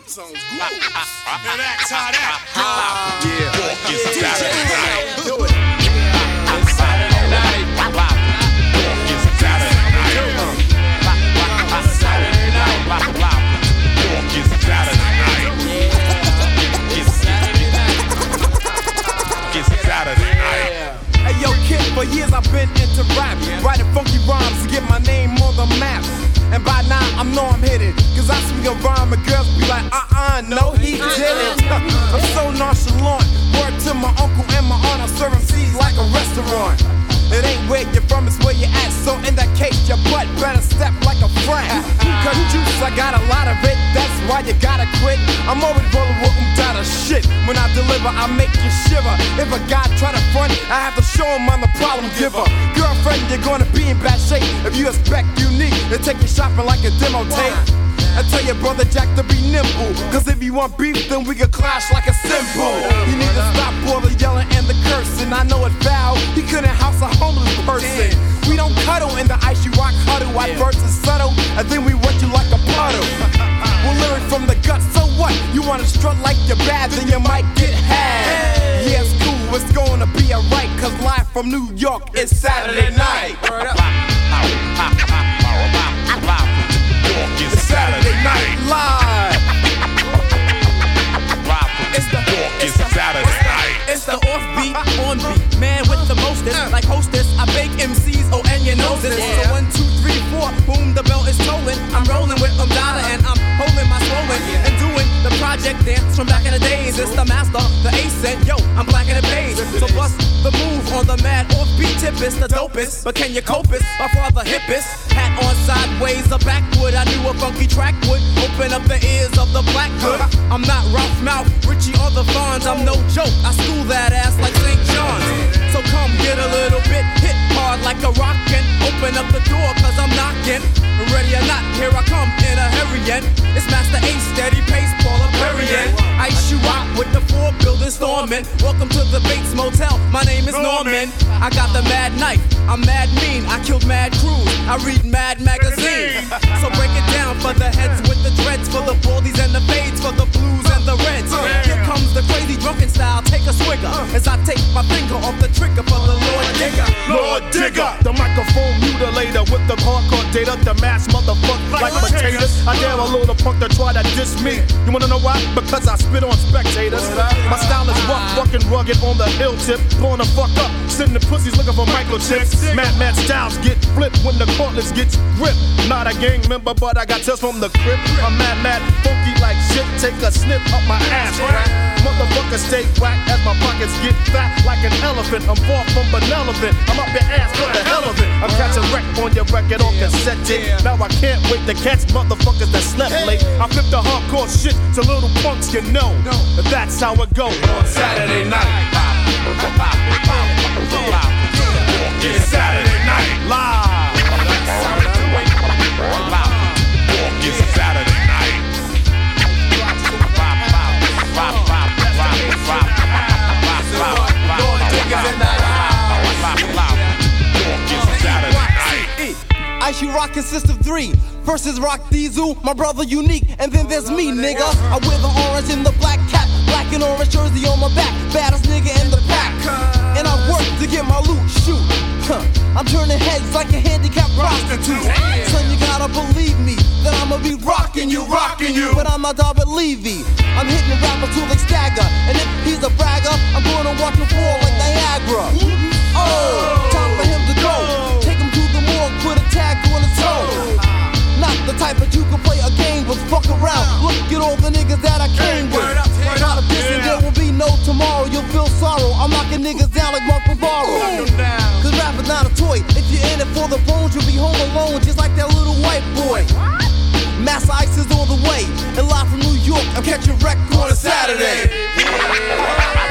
Sounds good. Now that's how that goes. Yeah. Walk is Saturday night. Do it. It's Saturday night. Walk is Saturday night. Saturday night. Walk is Saturday night. It's Saturday night. It's Saturday night. Hey yo, kid, for years I've been into rap, writing funky rhymes to get my name on the map. And by now I know I'm hidden, cause I swing a rhyme and girls be like, no, he didn't. I'm so nonchalant, word to my uncle and my aunt, I serve MCs like a restaurant. It ain't where you're from, it's where you're at, so in that case your butt better step like a friend. Cause juice, I got a lot of it, that's why you gotta quit. I'm always rolling with out of shit. When I deliver, I make you shiver. If a guy try to front, I have to show him I'm the problem giver. Girlfriend, you're gonna be in bad shape if you expect unique to take you shopping like a demo tape. I tell your brother Jack to be nimble, cause if you want beef, then we can clash like a symbol. You need to stop all the yelling and the cursing. I know it's foul, he couldn't house a homeless person. We don't cuddle in the icy rock huddle. Our verse is subtle, and then we wet you like a puddle. We're lyric from the gut, so what? You wanna strut like you're bad, then you might get had. Yeah, it's cool, it's gonna be alright, cause live from New York, it's Saturday night. It's Saturday night live. It's Saturday night. It's the offbeat, on beat, man with the mostest. Like hostess, I bake MCs, oh, and you know this. So 1, 2, 3, 4, boom, the bell is tolling. I'm rolling with Umdada and I'm holding my swollen and doing the project dance from back in the days. It's the master, the ace, and yo, I'm black in the page. So bust the move on the mad offbeat tip. It's the dopest, but can you cope it? My father hippest, hat on sideways, a backwood. I knew a funky track would open up the ears of the black hood. I'm not Ralph Mouth, Richie or the Fonz. I'm no joke, I school that ass like St. John's. So come get a little bit, hit hard like a rockin'. Open up the door cause I'm knocking. Ready or not, here I come in a hurricane. It's Master Ace, steady pace, Paula Perrier. Ice you out with the 4 building storming. Welcome to the Bates Motel, my name is Norman. I got the mad knife, I'm mad mean. I killed mad crews, I read mad magazine. So break it down for the heads with the dreads, for the baldies and the fades, for the blues and the reds. Here comes the crazy drunken style, take a swigger as I take my finger off the trigger for the Lord Digger. Lord Digger, the microphone mutilator with the hardcore data, the mass motherfucker like potatoes. I dare a little punk to try to diss me. You wanna know why? Because I spit on spectators. My style is rough, fucking rugged on the hill tip. Blowing the fuck up, sitting the pussies looking for microchips. Mad styles get flipped when the cordless gets gripped. Not a gang member, but I got tells from the crib. I'm mad, funky like shit. Take a snip up my ass crack. Motherfucker stay whack as my pockets get fat like an elephant. I'm far from benevolent. I'm up your ass for the hell of it. I'm catching wreck on your record on cassette tape. Now I can't wait to catch motherfuckers that slept late. I flip the hardcore shit to little punks you know. That's how it goes on Saturday night. It's Saturday night Live. It's Saturday night. Ice You Rock consists of 3. First is Rock Diesel, my brother Unique, and then there's me, nigga. I wear the orange and the black cap, black and orange jersey on my back, baddest nigga in the pack. And I work to get my loot, shoot. I'm turning heads like a handicapped prostitute. Son, you gotta believe me that I'ma be rocking you. But I'm not David Levy. I'm hitting rappers till they stagger, and if he's a bragger, I'm gonna watch him fall like Niagara. Oh, time for him to go. Take him to the morgue, put a tag on his toe. Not the type that you can play a game with. Fuck around, look at all the niggas that I came with. Not a distance, there will be no tomorrow. You'll feel sorrow. I'm knocking niggas down like Mark Navarro. Cause rap is not a toy. If you're in it for the bones, you'll be home alone, just like that little white boy. Master Ice is on the way, and live from New York, I'm catching wreck on a Saturday.